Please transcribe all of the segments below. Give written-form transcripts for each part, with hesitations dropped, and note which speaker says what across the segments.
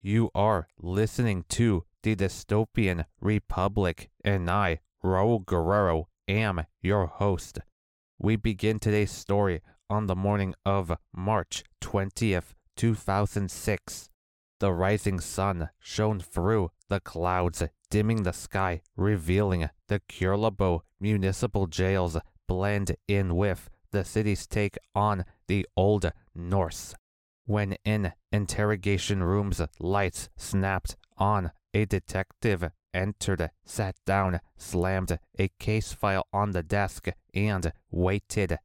Speaker 1: You are listening to the Dystopian Republic, and I, Raul Guerrero, am your host. We begin today's story on the morning of March 20th, 2006. The rising sun shone through the clouds, dimming the sky, revealing the Curlabo municipal jails blend in with the city's take on the Old Norse. When in interrogation rooms, lights snapped on, a detective entered, sat down, slammed a case file on the desk, and waited.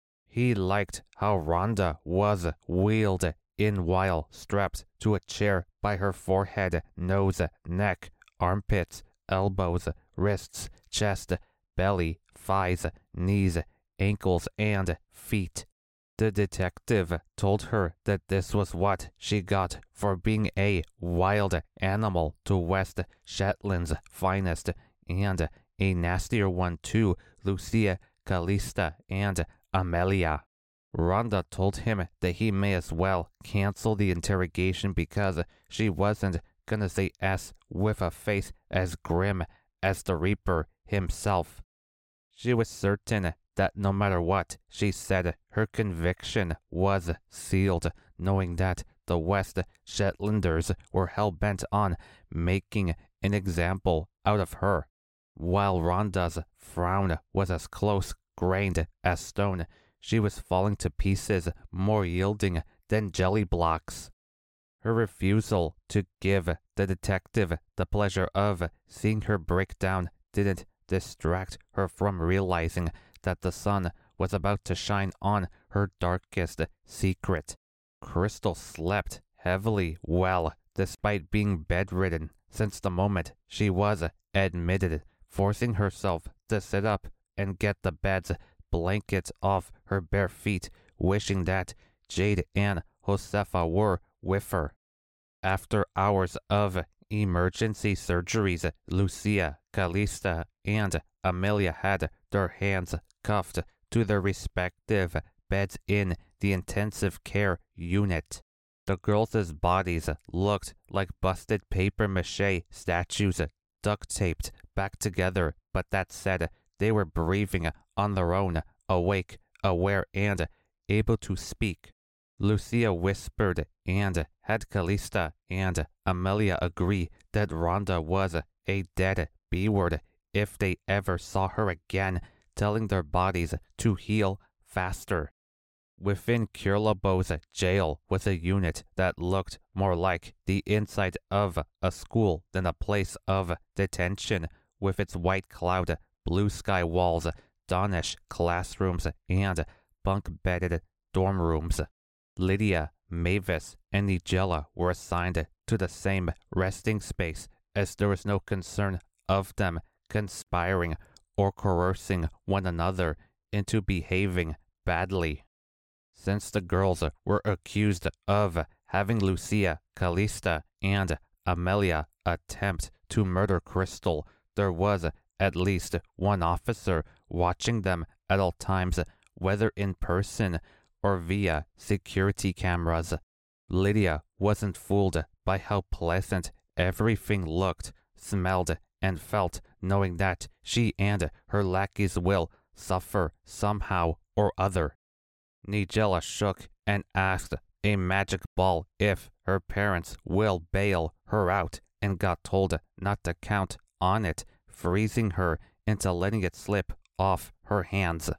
Speaker 1: He liked how Rhonda was wheeled in while strapped to a chair by her forehead, nose, neck, armpits, elbows, wrists, chest, belly, thighs, knees, ankles, and feet. The detective told her that this was what she got for being a wild animal to West Shetland's finest, and a nastier one to Lucia, Callista, and Amelia. Rhonda told him that he may as well cancel the interrogation because she wasn't gonna say S with a face as grim as the Reaper himself. She was certain that no matter what she said, her conviction was sealed, knowing that the West Shetlanders were hell-bent on making an example out of her. While Rhonda's frown was as close-grained as stone, she was falling to pieces, more yielding than jelly blocks. Her refusal to give the detective the pleasure of seeing her break down didn't distract her from realizing that the sun was about to shine on her darkest secret. Crystal slept heavily well, despite being bedridden since the moment she was admitted, forcing herself to sit up and get the bed's blankets off her bare feet, wishing that Jade and Josefa were with her. After hours of emergency surgeries, Lucia, Callista, and Amelia had their hands cuffed to their respective beds in the intensive care unit. The girls' bodies looked like busted papier-mâché statues, duct-taped back together, but that said, they were breathing on their own, awake, aware, and able to speak. Lucia whispered and had Callista and Amelia agree that Rhonda was a dead B-word if they ever saw her again, telling their bodies to heal faster. Within Curlabo's jail was a unit that looked more like the inside of a school than a place of detention, with its white cloud, blue sky walls, Danish classrooms, and bunk-bedded dorm rooms. Lydia, Mavis, and Nigella were assigned to the same resting space, as there was no concern of them conspiring or coercing one another into behaving badly. Since the girls were accused of having Lucia, Callista, and Amelia attempt to murder Crystal, there was at least one officer watching them at all times, whether in person or via security cameras. Lydia wasn't fooled by how pleasant everything looked, smelled, and felt, knowing that she and her lackeys will suffer somehow or other. Nigella shook and asked a magic ball if her parents will bail her out, and got told not to count on it, freezing her into letting it slip off her hands.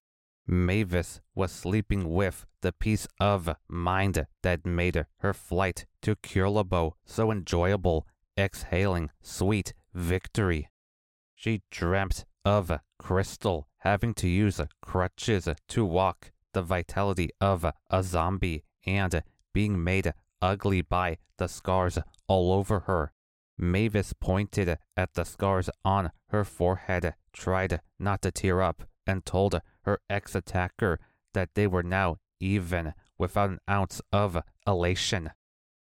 Speaker 1: Mavis was sleeping with the peace of mind that made her flight to Curlabo so enjoyable, exhaling sweet victory. She dreamt of Crystal having to use crutches to walk, the vitality of a zombie, and being made ugly by the scars all over her. Mavis pointed at the scars on her forehead, tried not to tear up, and told her ex-attacker that they were now even without an ounce of elation.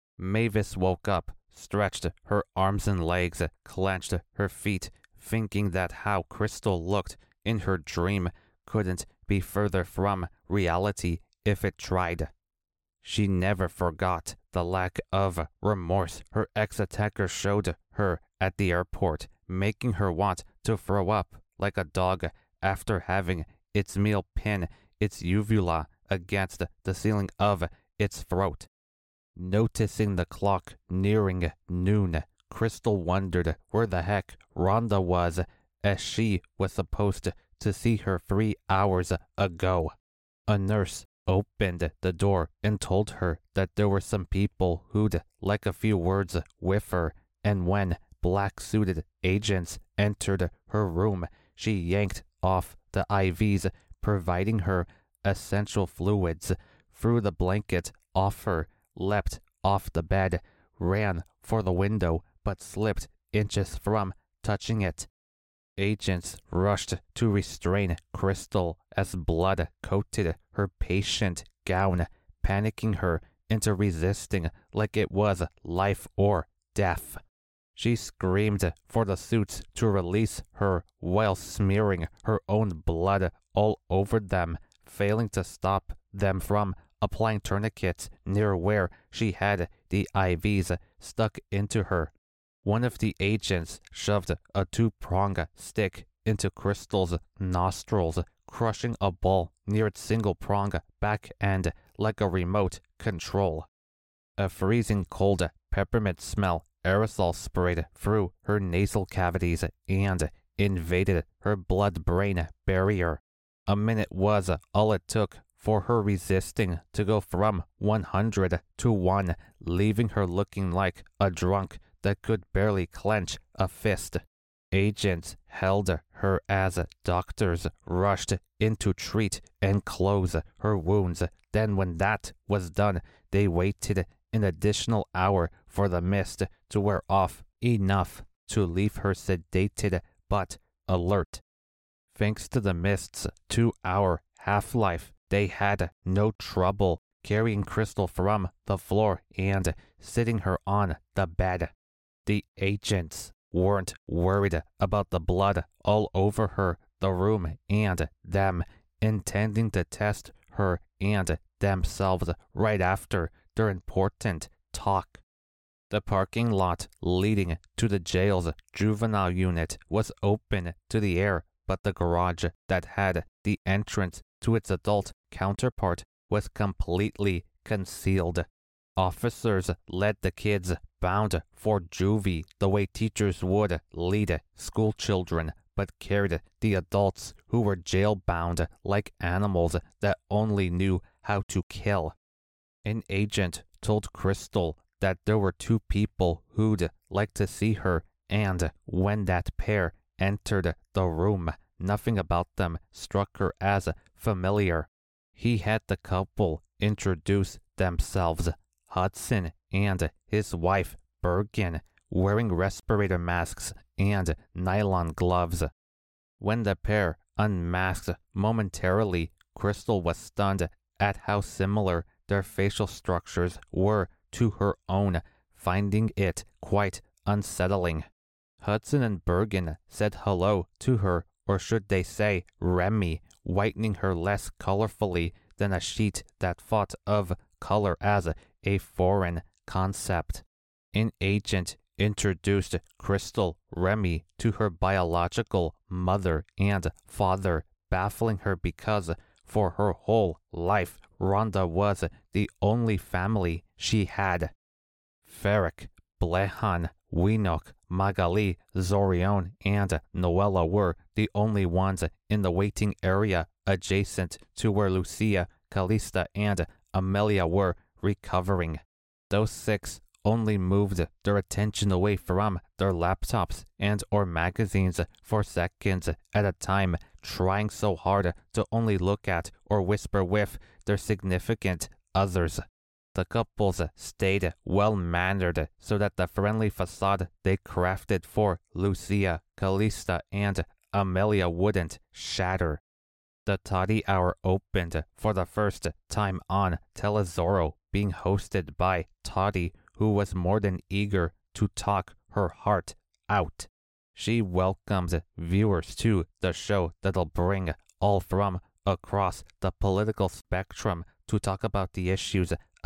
Speaker 1: Mavis woke up, stretched her arms and legs, clenched her feet, thinking that how Crystal looked in her dream couldn't be further from reality if it tried. She never forgot the lack of remorse her ex-attacker showed her at the airport, making her want to throw up like a dog after having its meal pin its uvula against the ceiling of its throat. Noticing the clock nearing noon, Crystal wondered where the heck Rhonda was, as she was supposed to see her 3 hours ago. A nurse opened the door and told her that there were some people who'd like a few words with her, and when black-suited agents entered her room, she yanked off the IVs, providing her essential fluids, threw the blanket off her, leapt off the bed, ran for the window, but slipped inches from touching it. Agents rushed to restrain Crystal as blood coated her patient gown, panicking her into resisting like it was life or death. She screamed for the suits to release her while smearing her own blood all over them, failing to stop them from applying tourniquets near where she had the IVs stuck into her. One of the agents shoved a 2-prong stick into Crystal's nostrils, crushing a ball near its single-prong back end like a remote control. A freezing cold peppermint smell aerosol sprayed through her nasal cavities and invaded her blood-brain barrier. A minute was all it took for her resisting to go from 100 to 1, leaving her looking like a drunk that could barely clench a fist. Agents held her as doctors rushed in to treat and close her wounds. Then when that was done, they waited an additional hour for the mist to wear off enough to leave her sedated but alert. Thanks to the mist's 2-hour half-life, they had no trouble carrying Crystal from the floor and sitting her on the bed. The agents weren't worried about the blood all over her, the room, and them, intending to test her and themselves right after their important talk. The parking lot leading to the jail's juvenile unit was open to the air, but the garage that had the entrance to its adult counterpart was completely concealed. Officers led the kids bound for juvie the way teachers would lead school children, but carried the adults who were jail-bound like animals that only knew how to kill. An agent told Crystal that there were 2 people who'd like to see her, and when that pair entered the room, nothing about them struck her as familiar. He had the couple introduce themselves, Hudson and his wife Bergen, wearing respirator masks and nylon gloves. When the pair unmasked momentarily, Crystal was stunned at how similar their facial structures were to her own, finding it quite unsettling. Hudson and Bergen said hello to her, or should they say Remy, whitening her less colorfully than a sheet that thought of color as a foreign concept. An agent introduced Crystal Remy to her biological mother and father, baffling her because for her whole life Rhonda was the only family she had. Ferric, Blehan, Winook, Magali, Zorion, and Noella were the only ones in the waiting area adjacent to where Lucia, Callista, and Amelia were recovering. Those 6 only moved their attention away from their laptops and or magazines for seconds at a time, trying so hard to only look at or whisper with their significant others. The couples stayed well-mannered so that the friendly facade they crafted for Lucia, Callista, and Amelia wouldn't shatter. The Toddy Hour opened for the first time on Telezoro, being hosted by Toddy, who was more than eager to talk her heart out. She welcomes viewers to the show that'll bring all from across the political spectrum to talk about the issues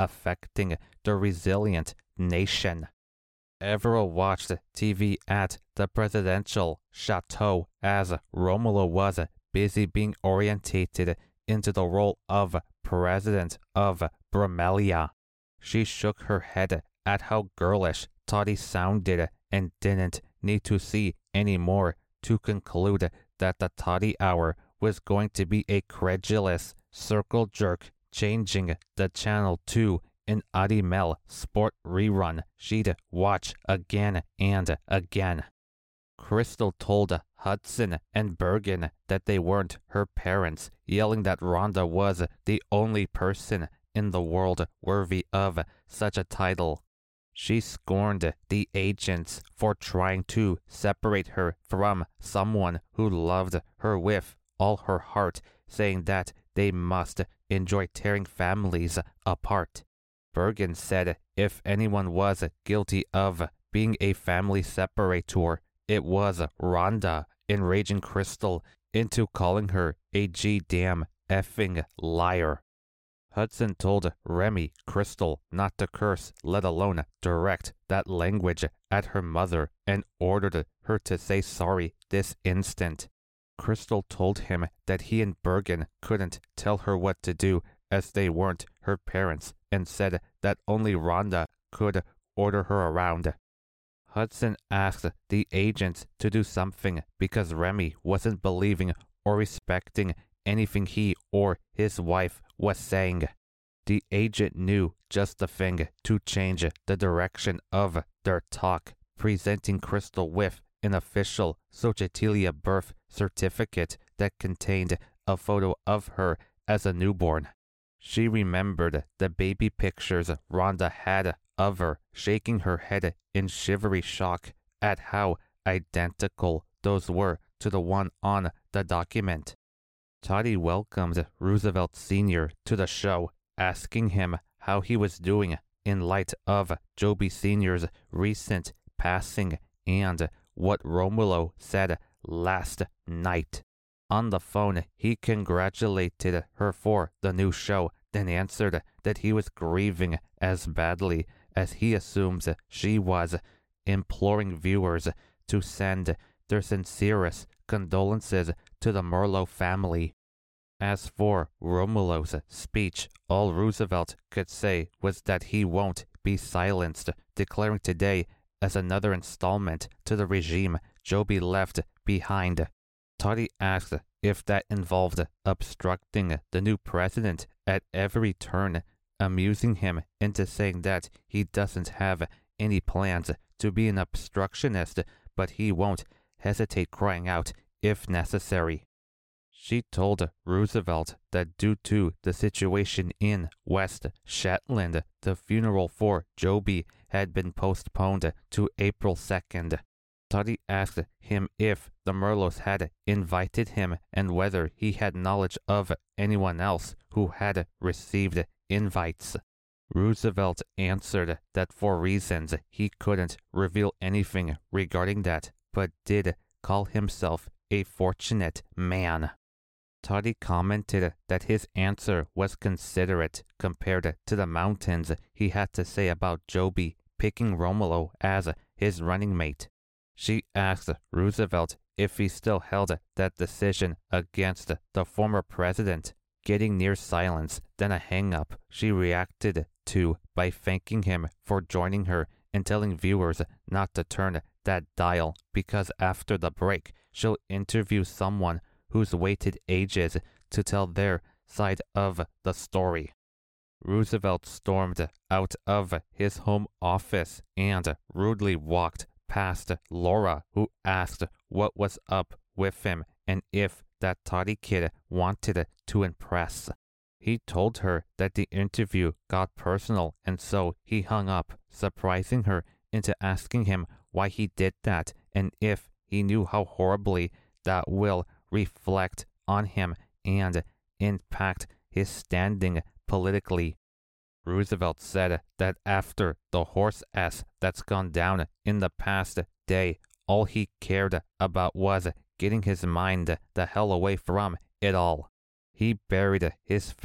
Speaker 1: affecting the resilient nation. Evero watched TV at the presidential chateau as Romulo was busy being orientated into the role of president of Bramelia. She shook her head at how girlish Toddy sounded and didn't need to see any more to conclude that the Toddy Hour was going to be a credulous circle jerk, changing the channel to an Adimel sport rerun she'd watch again and again. Crystal told Hudson and Bergen that they weren't her parents, yelling that Rhonda was the only person in the world worthy of such a title. She scorned the agents for trying to separate her from someone who loved her with all her heart, saying that they must enjoy tearing families apart. Bergen said if anyone was guilty of being a family separator, it was Rhonda, enraging Crystal into calling her a G-damn effing liar. Hudson told Remy Crystal not to curse, let alone direct that language at her mother, and ordered her to say sorry this instant. Crystal told him that he and Bergen couldn't tell her what to do as they weren't her parents, and said that only Rhonda could order her around. Hudson asked the agents to do something because Remy wasn't believing or respecting anything he or his wife was saying. The agent knew just the thing to change the direction of their talk, presenting Crystal with an official Xochitl birth certificate that contained a photo of her as a newborn. She remembered the baby pictures Rhonda had of her, shaking her head in shivery shock at how identical those were to the one on the document. Toddy welcomed Roosevelt Sr. to the show, asking him how he was doing in light of Joby Sr.'s recent passing and what Romulo said last night. On the phone, he congratulated her for the new show, then answered that he was grieving as badly as he assumes she was, imploring viewers to send their sincerest condolences to the Merlo family. As for Romulo's speech, all Roosevelt could say was that he won't be silenced, declaring today as another installment to the regime Joby left behind. Toddy asked if that involved obstructing the new president at every turn, amusing him into saying that he doesn't have any plans to be an obstructionist, but he won't hesitate crying out if necessary. She told Roosevelt that due to the situation in West Shetland, the funeral for Joby had been postponed to April 2nd. Toddy asked him if the Merlos had invited him and whether he had knowledge of anyone else who had received invites. Roosevelt answered that for reasons he couldn't reveal anything regarding that, but did call himself a fortunate man. Toddy commented that his answer was considerate compared to the mountains he had to say about Joby picking Romulo as his running mate. She asked Roosevelt if he still held that decision against the former president, getting near silence, then a hang-up she reacted to by thanking him for joining her and telling viewers not to turn that dial because after the break she'll interview someone who's waited ages to tell their side of the story. Roosevelt stormed out of his home office and rudely walked past Laura, who asked what was up with him and if that Toddy kid wanted to impress. He told her that the interview got personal and so he hung up, surprising her into asking him why he did that and if he knew how horribly that will reflect on him and impact his standing politically. Roosevelt said that after the horse ass that's gone down in the past day, all he cared about was getting his mind the hell away from it all. He buried his face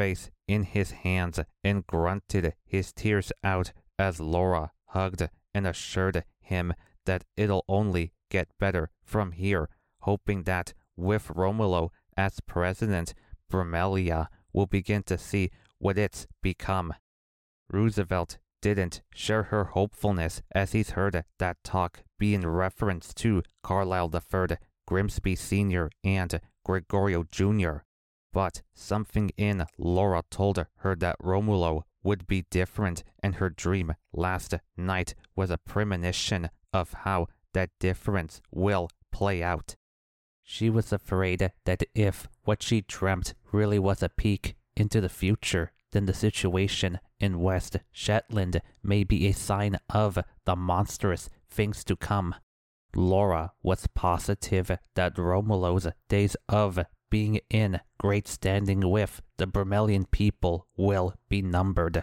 Speaker 1: in his hands and grunted his tears out as Laura hugged and assured him that it'll only get better from here, hoping that with Romulo as president, Bromelia will begin to see what it's become. Roosevelt didn't share her hopefulness as he's heard that talk be in reference to Carlisle III, Grimsby Sr., and Gregorio Jr., but something in Laura told her that Romulo would be different, and her dream last night was a premonition of how that difference will play out. She was afraid that if what she dreamt really was a peek into the future, then the situation in West Shetland may be a sign of the monstrous things to come. Laura was positive that Romulo's days of being in great standing with the Bromelian people will be numbered.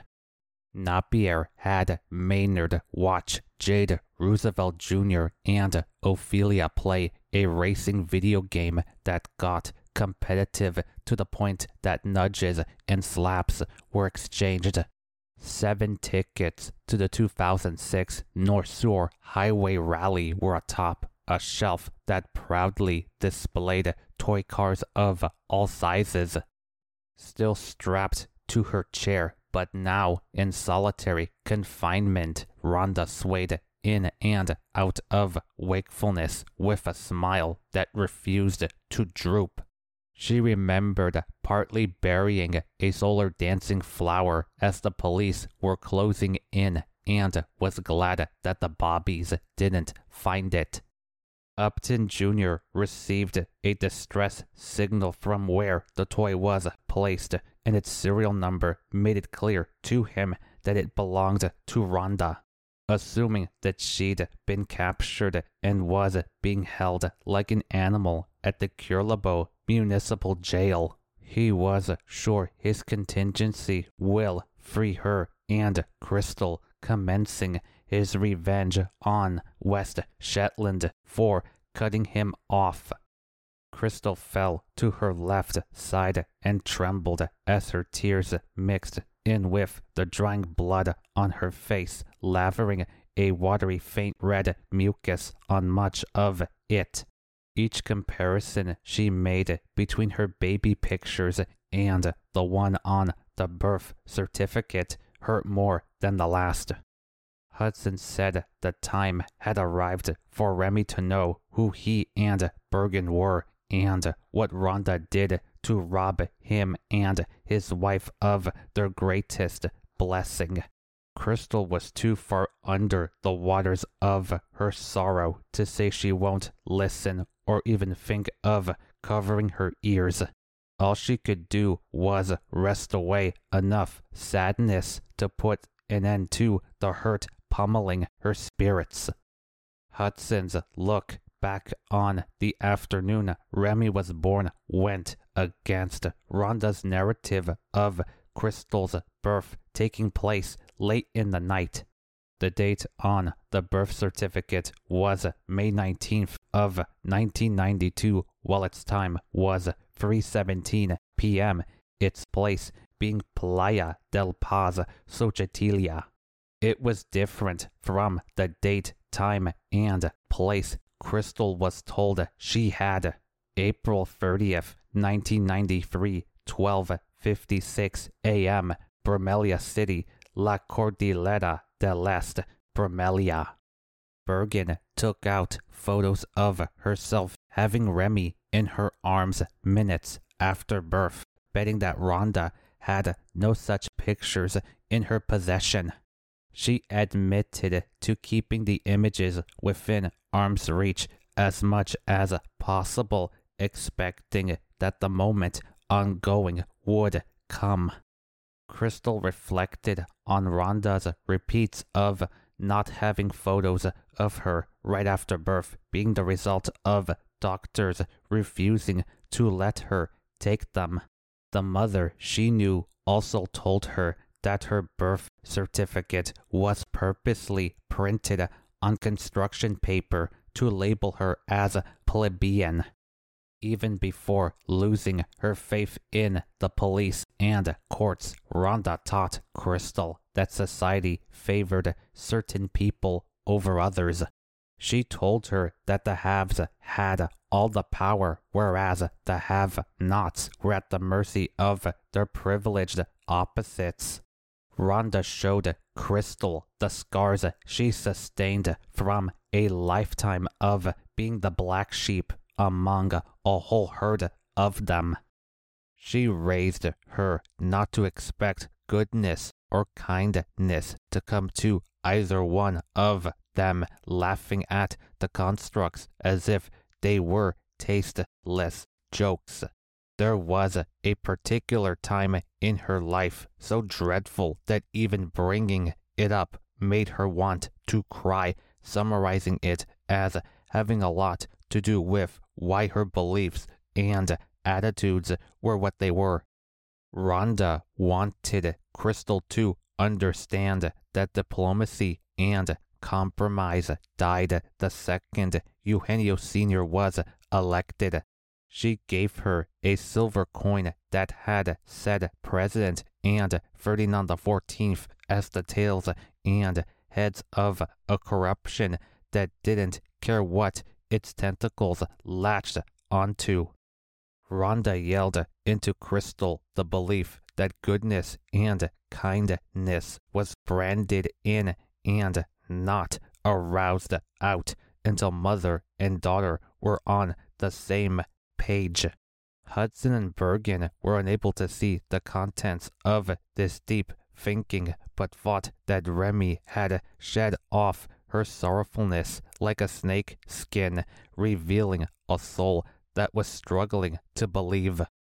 Speaker 1: Napier had Maynard watch Jade Roosevelt Jr. and Ophelia play a racing video game that got competitive to the point that nudges and slaps were exchanged. 7 tickets to the 2006 North Shore Highway Rally were atop a shelf that proudly displayed toy cars of all sizes. Still strapped to her chair, but now in solitary confinement, Rhonda swayed in and out of wakefulness with a smile that refused to droop. She remembered partly burying a solar dancing flower as the police were closing in and was glad that the Bobbies didn't find it. Upton Jr. received a distress signal from where the toy was placed, and its serial number made it clear to him that it belonged to Rhonda. Assuming that she'd been captured and was being held like an animal at the Curlabo Municipal Jail, he was sure his contingency will free her and Crystal, commencing his revenge on West Shetland for cutting him off. Crystal fell to her left side and trembled as her tears mixed in with the drying blood on her face, lavering a watery faint red mucus on much of it. Each comparison she made between her baby pictures and the one on the birth certificate hurt more than the last. Hudson said the time had arrived for Remy to know who he and Bergen were and what Rhonda did to rob him and his wife of their greatest blessing. Crystal was too far under the waters of her sorrow to say she won't listen or even think of covering her ears. All she could do was wrest away enough sadness to put an end to the hurt pummeling her spirits. Hudson's look back on the afternoon Remy was born went against Rhonda's narrative of Crystal's birth taking place late in the night. The date on the birth certificate was May 19th of 1992, while its time was 3:17 p.m., its place being Playa del Paz, Xochitl. It was different from the date, time, and place Crystal was told she had. April 30th, 1993, 12:56 a.m., Bromelia City, La Cordillera del Este, Bromelia. Bergen took out photos of herself having Remy in her arms minutes after birth, betting that Rhonda had no such pictures in her possession. She admitted to keeping the images within arm's reach as much as possible, expecting that the moment ongoing would come. Crystal reflected on Rhonda's repeats of not having photos of her right after birth being the result of doctors refusing to let her take them. The mother she knew also told her that her birth certificate was purposely printed on construction paper to label her as plebeian. Even before losing her faith in the police and courts, Rhonda taught Crystal that society favored certain people over others. She told her that the haves had all the power, whereas the have-nots were at the mercy of their privileged opposites. Rhonda showed Crystal the scars she sustained from a lifetime of being the black sheep among a whole herd of them. She raised her not to expect goodness or kindness to come to either one of them, laughing at the constructs as if they were tasteless jokes. There was a particular time in her life so dreadful that even bringing it up made her want to cry, summarizing it as having a lot to do with why her beliefs and attitudes were what they were. Rhonda wanted Crystal to understand that diplomacy and compromise died the second Eugenio Sr. was elected. She gave her a silver coin that had said President and Ferdinand XIV as the tails and heads of a corruption that didn't care what its tentacles latched onto. Rhonda yelled into Crystal the belief that goodness and kindness was branded in and not aroused out until mother and daughter were on the same page. Hudson and Bergen were unable to see the contents of this deep thinking, but thought that Remy had shed off her sorrowfulness like a snake skin, revealing a soul that was struggling to believe.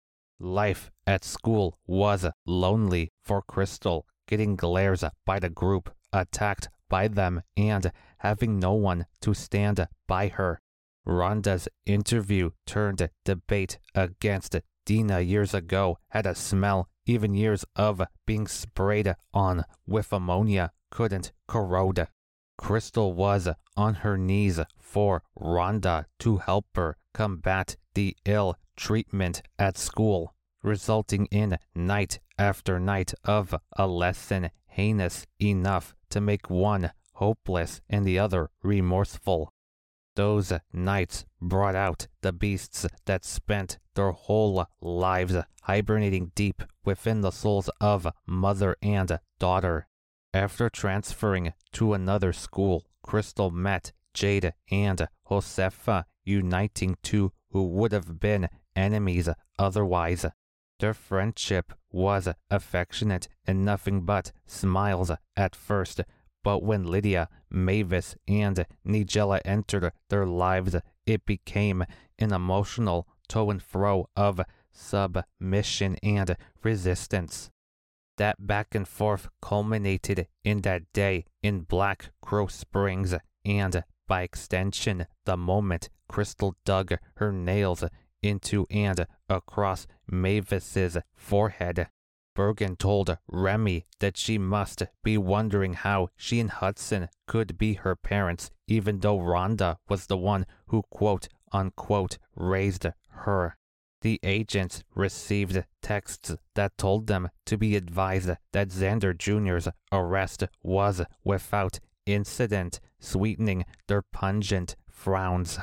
Speaker 1: Life at school was lonely for Crystal, getting glares by the group, attacked by them, and having no one to stand by her. Rhonda's interview turned debate against Dina years ago had a smell even years of being sprayed on with ammonia couldn't corrode. Crystal was on her knees for Rhonda to help her combat the ill treatment at school, resulting in night after night of a lesson heinous enough to make one hopeless and the other remorseful. Those nights brought out the beasts that spent their whole lives hibernating deep within the souls of mother and daughter. After transferring to another school, Crystal met Jade and Josefa, uniting two who would have been enemies otherwise. Their friendship was affectionate and nothing but smiles at first, but when Lydia, Mavis, and Nigella entered their lives, it became an emotional to and fro of submission and resistance. That back and forth culminated in that day in Black Crow Springs, and by extension, the moment Crystal dug her nails into and across Mavis's forehead. Bergen told Remy that she must be wondering how she and Hudson could be her parents, even though Rhonda was the one who quote-unquote raised her. The agents received texts that told them to be advised that Xander Jr.'s arrest was without incident, sweetening their pungent frowns.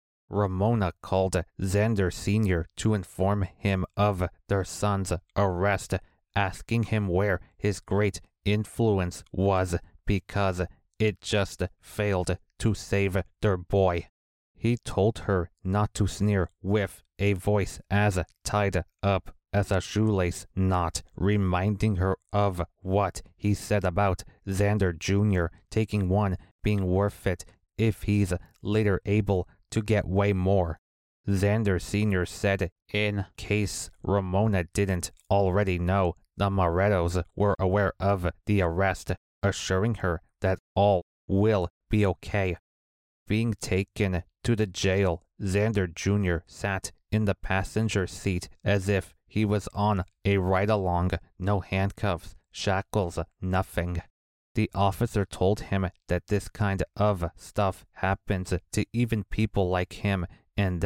Speaker 1: Ramona called Xander Sr. to inform him of their son's arrest, asking him where his great influence was because it just failed to save their boy. He told her not to sneer with a voice as tied up as a shoelace knot, reminding her of what he said about Xander Jr. taking one being worth it if he's later able to get way more. Xander Sr. said in case Ramona didn't already know, the Morettos were aware of the arrest, assuring her that all will be okay. Being taken to the jail, Xander Jr. sat in the passenger seat as if he was on a ride-along, no handcuffs, shackles, nothing. The officer told him that this kind of stuff happens to even people like him and that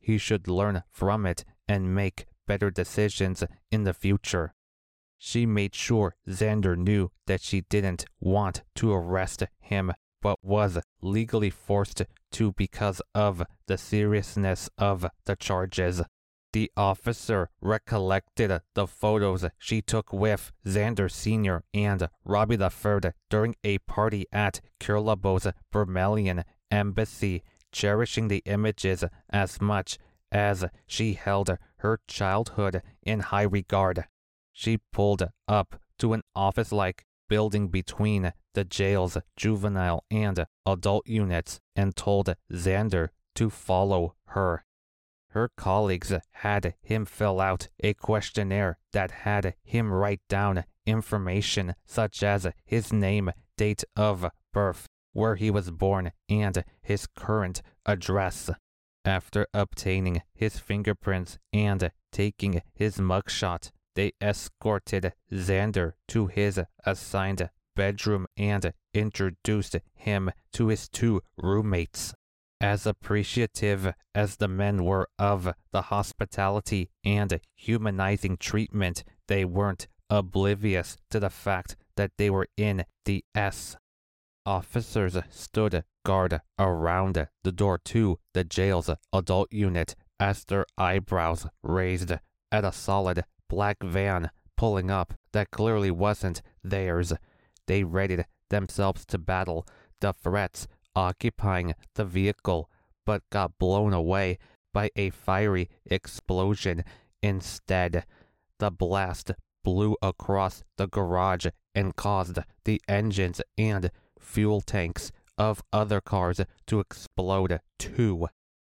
Speaker 1: he should learn from it and make better decisions in the future. She made sure Xander knew that she didn't want to arrest him, but was legally forced to because of the seriousness of the charges. The officer recollected the photos she took with Xander Sr. and Robbie III during a party at Kirlabo's Vermilion embassy, cherishing the images as much as she held her childhood in high regard. She pulled up to an office-like building between the jail's juvenile and adult units and told Xander to follow her. Her colleagues had him fill out a questionnaire that had him write down information such as his name, date of birth, where he was born, and his current address. After obtaining his fingerprints and taking his mugshot, they escorted Xander to his assigned bedroom and introduced him to his 2 roommates. As appreciative as the men were of the hospitality and humanizing treatment, they weren't oblivious to the fact that they were in the S. Officers stood guard around the door to the jail's adult unit as their eyebrows raised at a solid black van pulling up that clearly wasn't theirs. They readied themselves to battle the threats occupying the vehicle, but got blown away by a fiery explosion instead. The blast blew across the garage and caused the engines and fuel tanks of other cars to explode too.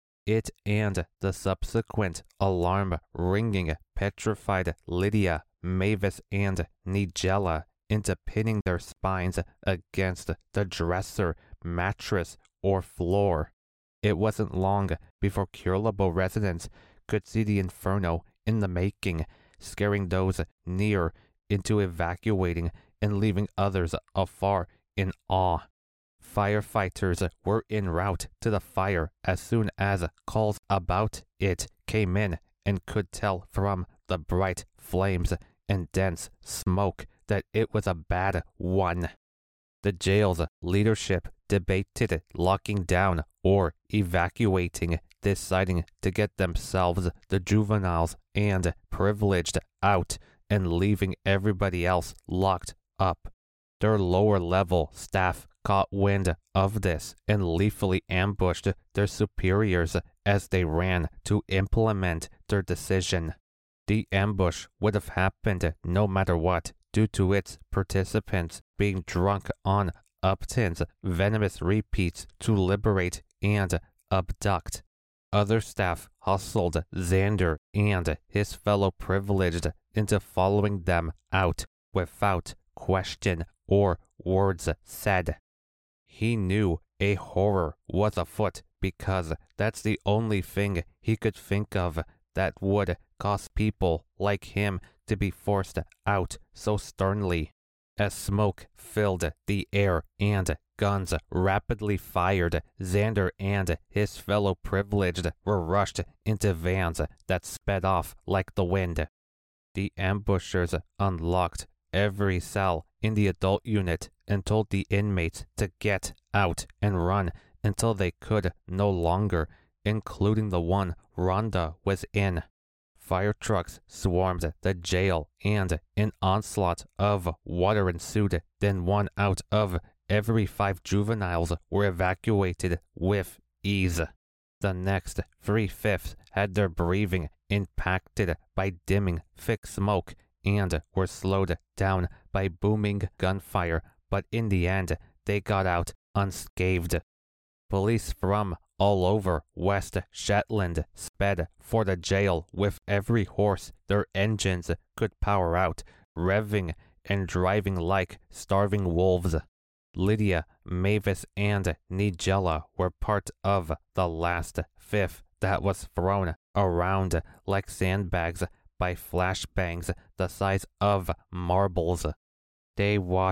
Speaker 1: It and the subsequent alarm ringing petrified Lydia, Mavis, and Nigella into pinning their spines against the dresser, mattress, or floor. It wasn't long before Kirlabo residents could see the inferno in the making, scaring those near into evacuating and leaving others afar in awe. Firefighters were en route to the fire as soon as calls about it came in and could tell from the bright flames and dense smoke that it was a bad one. The jail's leadership debated locking down or evacuating, deciding to get themselves, the juveniles and privileged, out and leaving everybody else locked up. Their lower-level staff caught wind of this and lethally ambushed their superiors as they ran to implement their decision. The ambush would have happened no matter what, due to its participants being drunk on Upton's venomous repeats to liberate and abduct. Other staff hustled Xander and his fellow privileged into following them out without question or words said. He knew a horror was afoot because that's the only thing he could think of that would cause people like him to be forced out so sternly. As smoke filled the air and guns rapidly fired, Xander and his fellow privileged were rushed into vans that sped off like the wind. The ambushers unlocked every cell in the adult unit and told the inmates to get out and run until they could no longer, including the one Rhonda was in. Fire trucks swarmed the jail and an onslaught of water ensued. Then 1 out of every 5 juveniles were evacuated with ease. The next 3/5 had their breathing impacted by dimming thick smoke and were slowed down by booming gunfire, but in the end they got out unscathed. Police from all over West Shetland sped for the jail with every horse their engines could power out, revving and driving like starving wolves. Lydia, Mavis, and Nigella were part of the last 5th that was thrown around like sandbags by flashbangs the size of marbles. They watched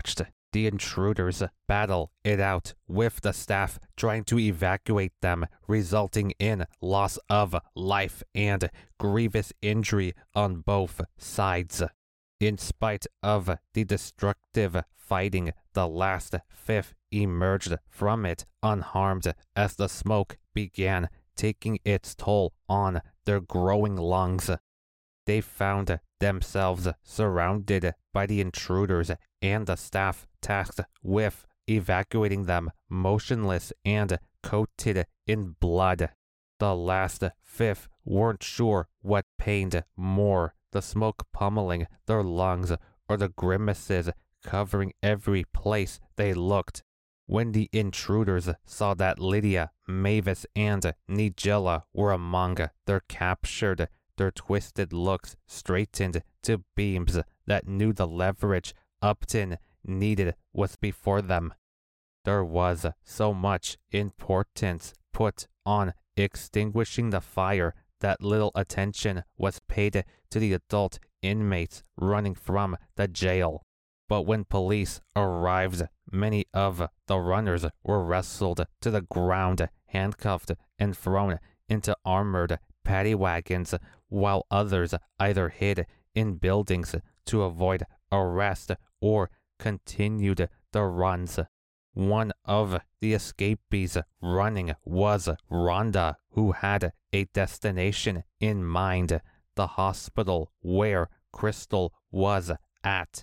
Speaker 1: The intruders battle it out with the staff, trying to evacuate them, resulting in loss of life and grievous injury on both sides. In spite of the destructive fighting, the last fifth emerged from it unharmed as the smoke began taking its toll on their growing lungs. They found themselves surrounded by the intruders and the staff tasked with evacuating them, motionless and coated in blood. The last fifth weren't sure what pained more, the smoke pummeling their lungs or the grimaces covering every place they looked. When the intruders saw that Lydia, Mavis, and Nigella were among their captured, their twisted looks straightened to beams that knew the leverage Upton needed was before them. There was so much importance put on extinguishing the fire that little attention was paid to the adult inmates running from the jail. But when police arrived, many of the runners were wrestled to the ground, handcuffed, and thrown into armored paddy wagons, while others either hid in buildings to avoid arrest or continued their runs. One of the escapees running was Rhonda, who had a destination in mind, the hospital where Crystal was at.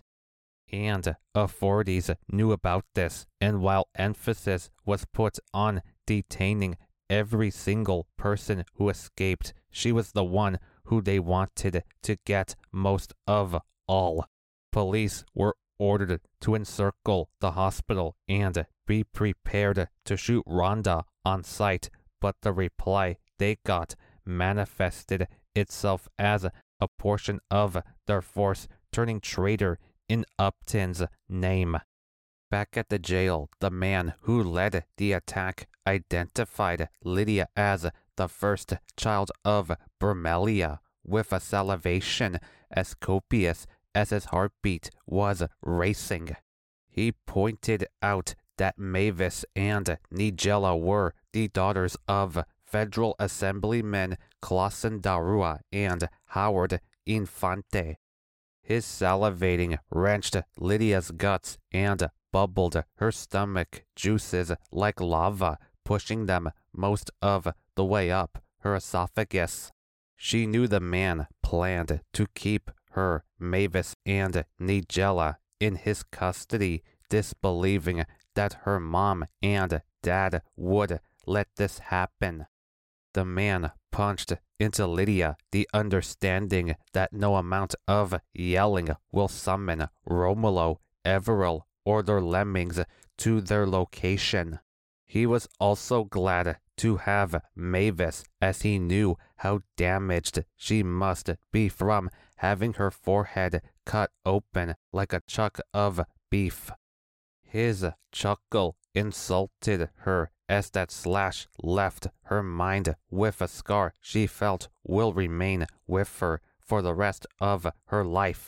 Speaker 1: And authorities knew about this, and while emphasis was put on detaining every single person who escaped, she was the one who they wanted to get most of all. Police were ordered to encircle the hospital and be prepared to shoot Rhonda on sight, but the reply they got manifested itself as a portion of their force turning traitor in Upton's name. Back at the jail, the man who led the attack identified Lydia as the first child of Bromelia, with a salivation as copious as his heartbeat was racing. He pointed out that Mavis and Nigella were the daughters of Federal Assemblymen Clausen Darua and Howard Infante. His salivating wrenched Lydia's guts and bubbled her stomach juices like lava, pushing them most of the way up her esophagus. She knew the man planned to keep her, Mavis, and Nigella in his custody, disbelieving that her mom and dad would let this happen. The man punched into Lydia the understanding that no amount of yelling will summon Romulo, Everil, or their lemmings to their location. He was also glad to have Mavis, as he knew how damaged she must be from having her forehead cut open like a chuck of beef. His chuckle insulted her as that slash left her mind with a scar she felt will remain with her for the rest of her life.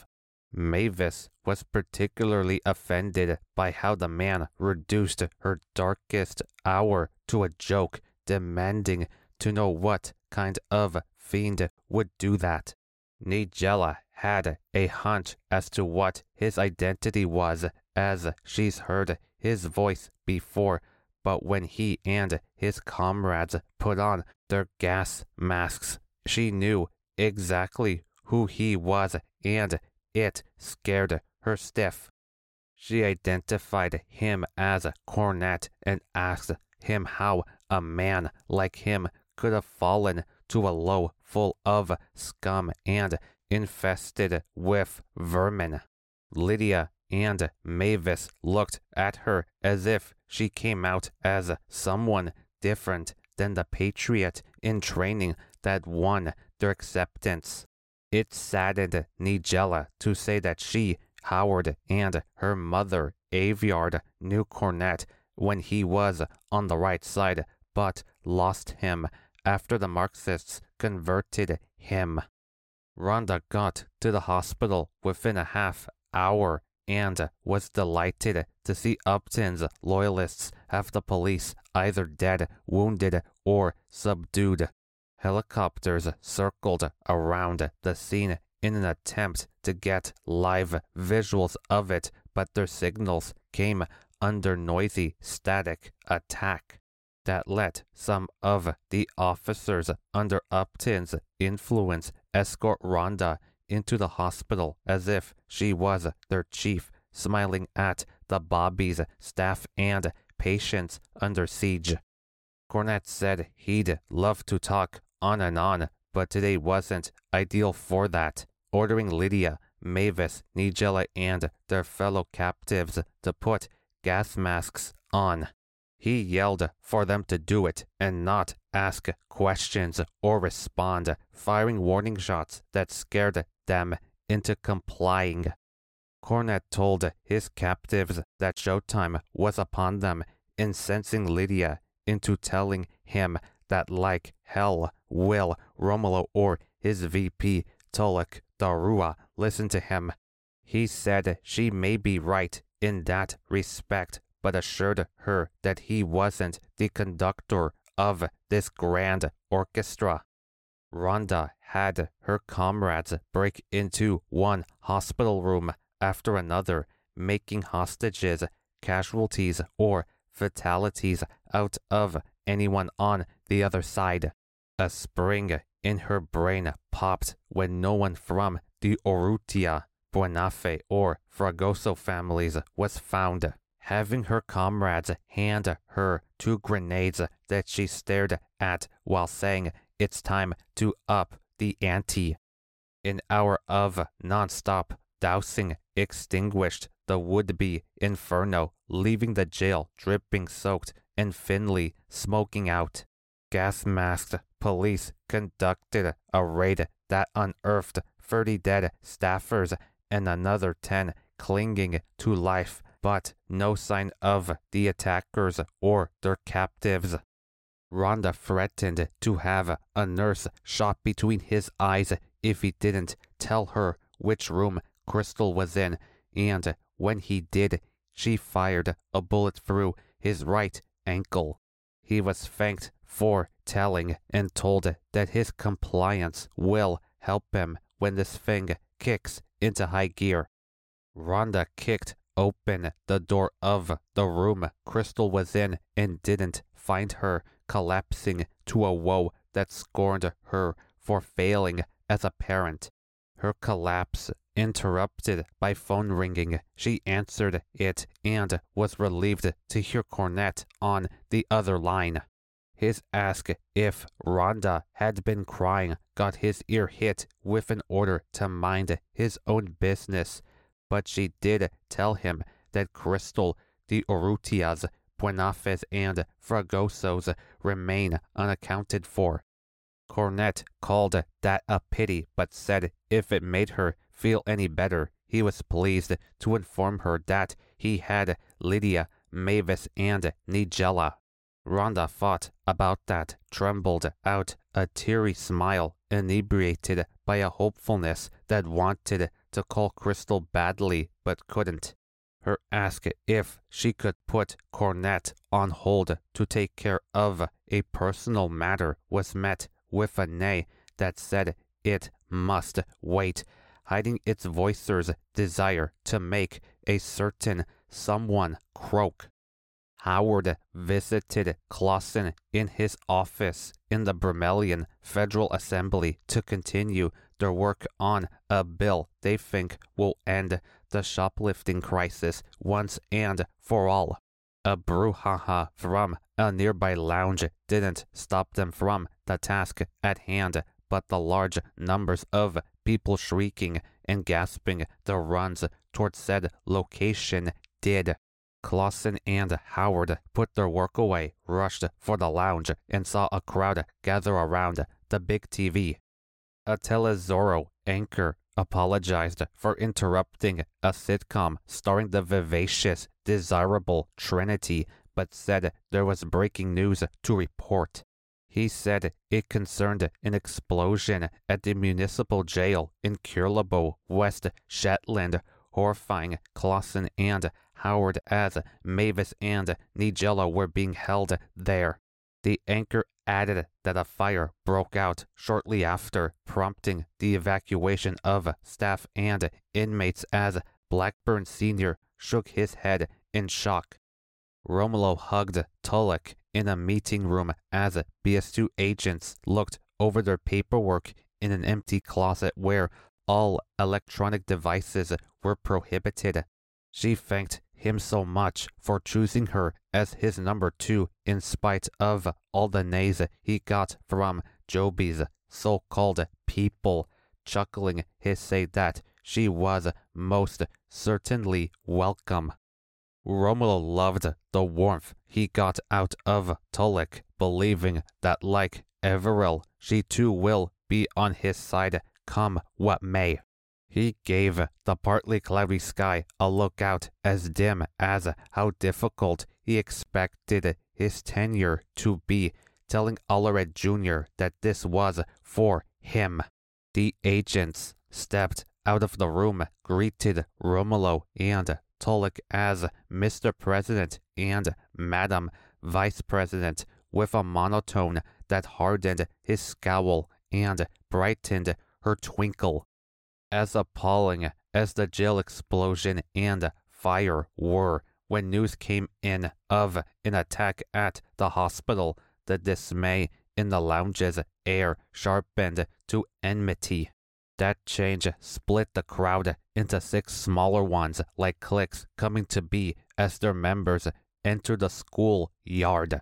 Speaker 1: Mavis was particularly offended by how the man reduced her darkest hour to a joke, demanding to know what kind of fiend would do that. Nigella had a hunch as to what his identity was, as she's heard his voice before, but when he and his comrades put on their gas masks, she knew exactly who he was, and it scared her stiff. She identified him as Cornet and asked him how a man like him could have fallen to a low full of scum and infested with vermin. Lydia and Mavis looked at her as if she came out as someone different than the patriot in training that won their acceptance. It saddened Nigella to say that she, Howard, and her mother, Aviard, knew Cornet when he was on the right side, but lost him after the Marxists converted him. Rhonda got to the hospital within a half hour and was delighted to see Upton's loyalists have the police either dead, wounded, or subdued. Helicopters circled around the scene in an attempt to get live visuals of it, but their signals came under noisy static attack that let some of the officers under Upton's influence escort Rhonda into the hospital as if she was their chief, smiling at the Bobby's staff and patients under siege. Cornett said he'd love to talk on and on, but today wasn't ideal for that, ordering Lydia, Mavis, Nigella, and their fellow captives to put gas masks on. He yelled for them to do it and not ask questions or respond, firing warning shots that scared them into complying. Cornett told his captives that showtime was upon them, incensing Lydia into telling him that like hell will Romulo or his VP Tulloch Darua listen to him. He said she may be right in that respect, but assured her that he wasn't the conductor of this grand orchestra. Rhonda had her comrades break into one hospital room after another, making hostages, casualties, or fatalities out of anyone on the other side. A spring in her brain popped when no one from the Urrutia, Buonafe, or Fragoso families was found, having her comrades hand her 2 grenades that she stared at while saying, "It's time to up the ante." An hour of non-stop dousing extinguished the would-be inferno, leaving the jail dripping soaked and Finley smoking out. Gas-masked police conducted a raid that unearthed 30 dead staffers and another 10 clinging to life, but no sign of the attackers or their captives. Rhonda threatened to have a nurse shot between his eyes if he didn't tell her which room Crystal was in, and when he did, she fired a bullet through his right ankle. He was thanked for telling and told that his compliance will help him when this thing kicks into high gear. Rhonda kicked open the door of the room Crystal was in and didn't find her collapsing to a woe that scorned her for failing as a parent. Her collapse interrupted by phone ringing. She answered it and was relieved to hear Cornett on the other line. His ask if Rhonda had been crying got his ear hit with an order to mind his own business, but she did tell him that Crystal, the Urrutias, Buonafes, and Fragosos remain unaccounted for. Cornett called that a pity, but said if it made her feel any better, he was pleased to inform her that he had Lydia, Mavis, and Nigella. Rhonda thought about that, trembled out a teary smile, inebriated by a hopefulness that wanted to call Crystal badly but couldn't. Her ask if she could put Cornett on hold to take care of a personal matter was met with a nay that said it must wait, hiding its voicer's desire to make a certain someone croak. Howard visited Clausen in his office in the Bromelian Federal Assembly to continue their work on a bill they think will end the shoplifting crisis once and for all. A brouhaha from a nearby lounge didn't stop them from the task at hand, but the large numbers of people shrieking and gasping the runs toward said location did. Clausen and Howard put their work away, rushed for the lounge, and saw a crowd gather around the big TV. A Telezorro anchor apologized for interrupting a sitcom starring the vivacious, desirable Trinity, but said there was breaking news to report. He said it concerned an explosion at the municipal jail in Curlabo, West Shetland, horrifying Clausen and Howard as Mavis and Nigella were being held there. The anchor added that a fire broke out shortly after, prompting the evacuation of staff and inmates as Blackburn Sr. shook his head in shock. Romulo hugged Tulloch in a meeting room as BS2 agents looked over their paperwork in an empty closet where all electronic devices were prohibited. She thanked him so much for choosing her as his number 2 in spite of all the nays he got from Joby's so-called people, chuckling his say that she was most certainly welcome. Romulo loved the warmth he got out of Tulloch, believing that like Everill, she too will be on his side come what may. He gave the partly cloudy sky a look out as dim as how difficult he expected his tenure to be, telling Allared Jr. that this was for him. The agents stepped out of the room, greeted Romulo and Tulloch as Mr. President and Madam Vice President with a monotone that hardened his scowl and brightened her twinkle. As appalling as the jail explosion and fire were, when news came in of an attack at the hospital, the dismay in the lounge's air sharpened to enmity. That change split the crowd into 6 smaller ones like cliques coming to be as their members entered the school yard.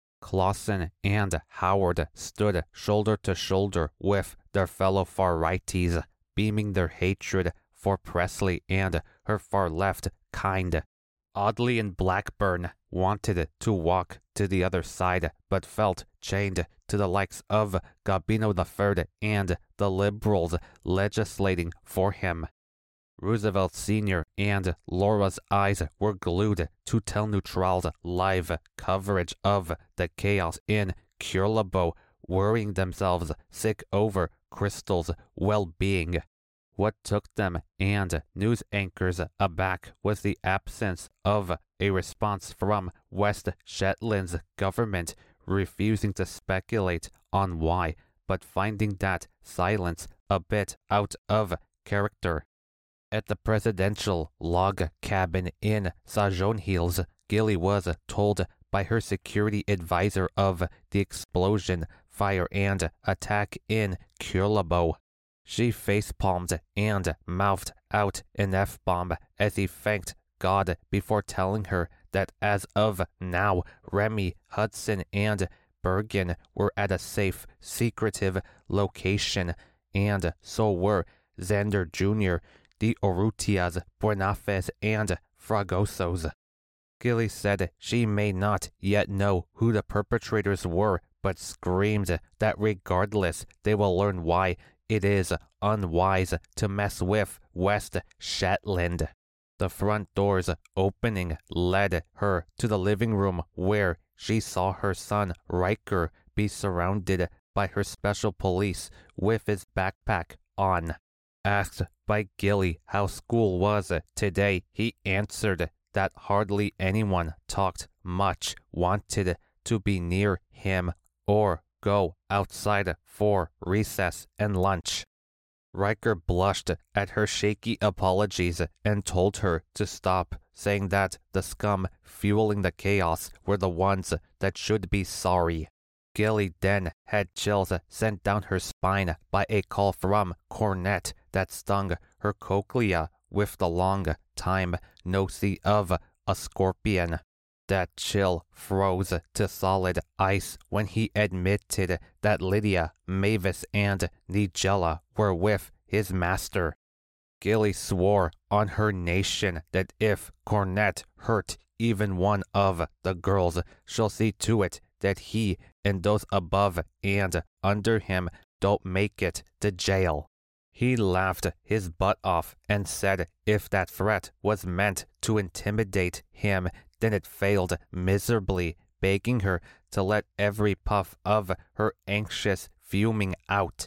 Speaker 1: Clausen and Howard stood shoulder to shoulder with their fellow far-righties, beaming their hatred for Presley and her far-left kind. Audley and Blackburn wanted to walk to the other side, but felt chained to the likes of Gabino III and the Liberals legislating for him. Roosevelt Sr. and Laura's eyes were glued to Telneutral's live coverage of the chaos in Curlabo, worrying themselves sick over Crystal's well-being. What took them and news anchors aback was the absence of a response from West Shetland's government, refusing to speculate on why, but finding that silence a bit out of character. At the presidential log cabin in Sajon Hills, Gilly was told by her security advisor of the explosion, fire, and attack in Curlabo. She facepalmed and mouthed out an F-bomb as he thanked God before telling her that as of now, Remy, Hudson, and Bergen were at a safe, secretive location, and so were Xander Jr., the Urrutias, Buenafes, and Fragosos. Gilly said she may not yet know who the perpetrators were, but screamed that regardless, they will learn why it is unwise to mess with West Shetland. The front doors opening led her to the living room where she saw her son Riker be surrounded by her special police with his backpack on. Asked by Gilly how school was today, he answered that hardly anyone talked much, wanted to be near him, or go outside for recess and lunch. Riker blushed at her shaky apologies and told her to stop, saying that the scum fueling the chaos were the ones that should be sorry. Gilly then had chills sent down her spine by a call from Cornette that stung her cochlea with the long time no see of a scorpion. That chill froze to solid ice when he admitted that Lydia, Mavis, and Nigella were with his master. Gilly swore on her nation that if Cornette hurt even one of the girls, she'll see to it that he and those above and under him don't make it to jail. He laughed his butt off and said if that threat was meant to intimidate him, then it failed miserably, begging her to let every puff of her anxious fuming out.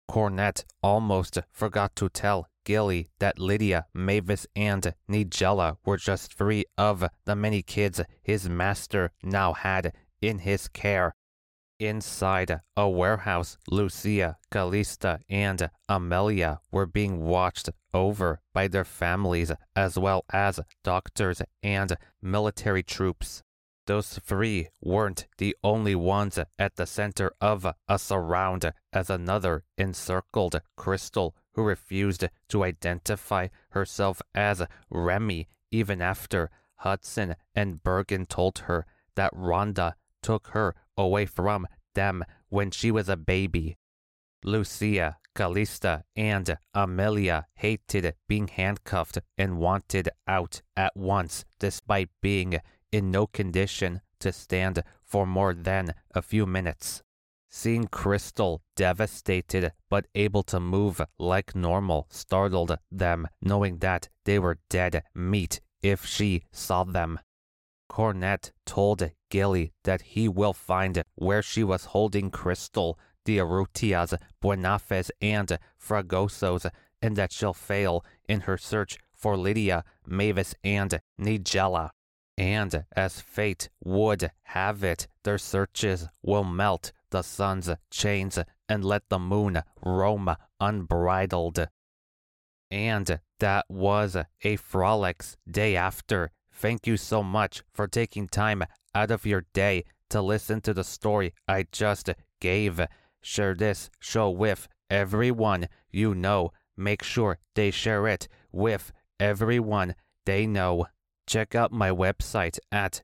Speaker 1: Cornette almost forgot to tell Gilly that Lydia, Mavis, and Nigella were just 3 of the many kids his master now had in his care. Inside a warehouse, Lucia, Callista, and Amelia were being watched over by their families as well as doctors and military troops. Those 3 weren't the only ones at the center of a surround, as another encircled Crystal, who refused to identify herself as Remy even after Hudson and Bergen told her that Rhonda took her away from them when she was a baby. Lucia, Callista, and Amelia hated being handcuffed and wanted out at once, despite being in no condition to stand for more than a few minutes. Seeing Crystal devastated but able to move like normal startled them, knowing that they were dead meat if she saw them. Cornette told Gilly that he will find where she was holding Crystal, the Urrutias, Buenafes, and Fragosos, and that she'll fail in her search for Lydia, Mavis, and Nigella. And as fate would have it, their searches will melt the sun's chains and let the moon roam unbridled. And that was a Frolics Day After. Thank you so much for taking time out of your day to listen to the story I just gave. Share this show with everyone you know. Make sure they share it with everyone they know. Check out my website at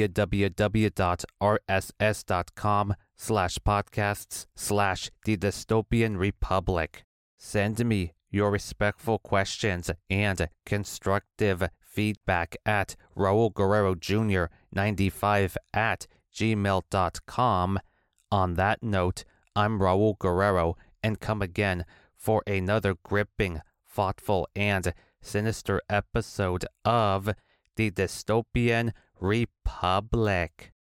Speaker 1: www.rss.com/podcasts/The Dystopian Republic. Send me your respectful questions and constructive feedback at Raul Guerrero Jr. 95@gmail.com. On that note, I'm Raul Guerrero, and come again for another gripping, thoughtful, and sinister episode of The Dystopian Republic.